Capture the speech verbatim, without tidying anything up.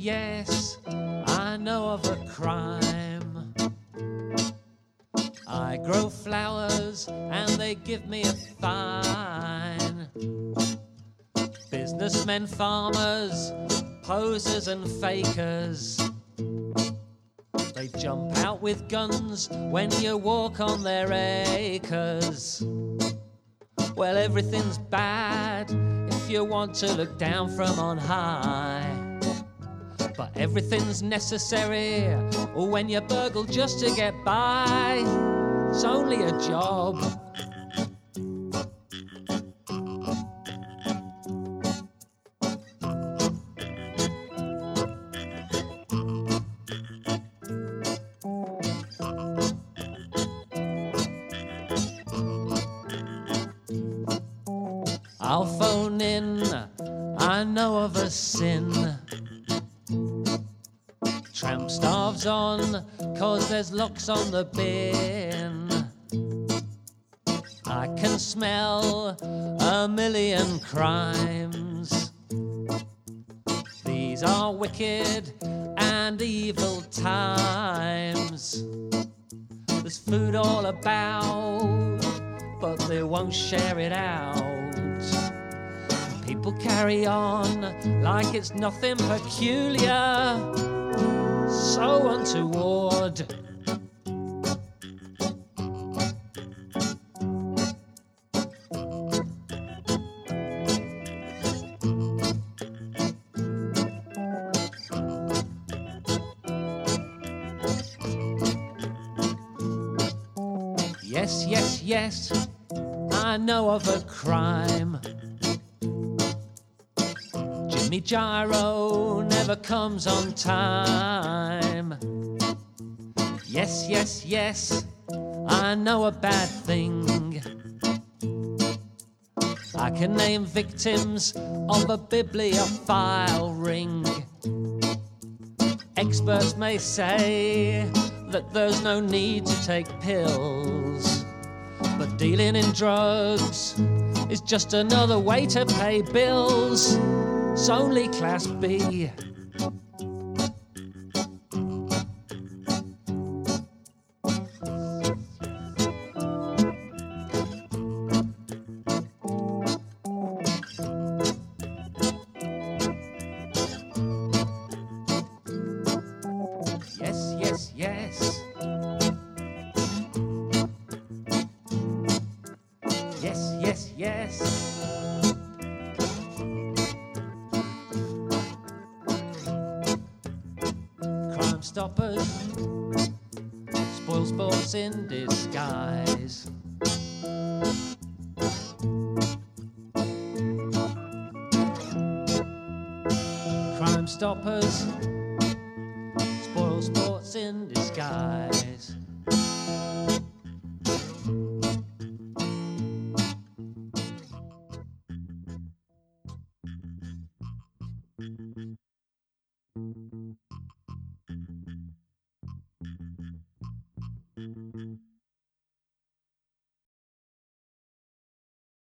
yes, I know of a crime. I grow flowers and they give me a fine. Businessmen, farmers, posers and fakers, they jump out with guns when you walk on their acres. Well, everything's bad if you want to look down from on high, but everything's necessary when you burgle just to get by. It's only a job. I'll phone in, I know of a sin. Tramp starves on, cause there's locks on the bin. I can smell a million crimes. These are wicked and evil times. There's food all about, but they won't share it out. People carry on like it's nothing peculiar, so untoward. Yes, yes, yes, I know of a crime. Jimmy Gyro never comes on time. Yes, yes, yes, I know a bad thing. I can name victims of a bibliophile ring. Experts may say that there's no need to take pills, but dealing in drugs is just another way to pay bills. It's only class B. Yes, yes, yes. Yes, yes, yes. Crime Stoppers spoil sports in disguise. Crime Stoppers spoil sports in disguise.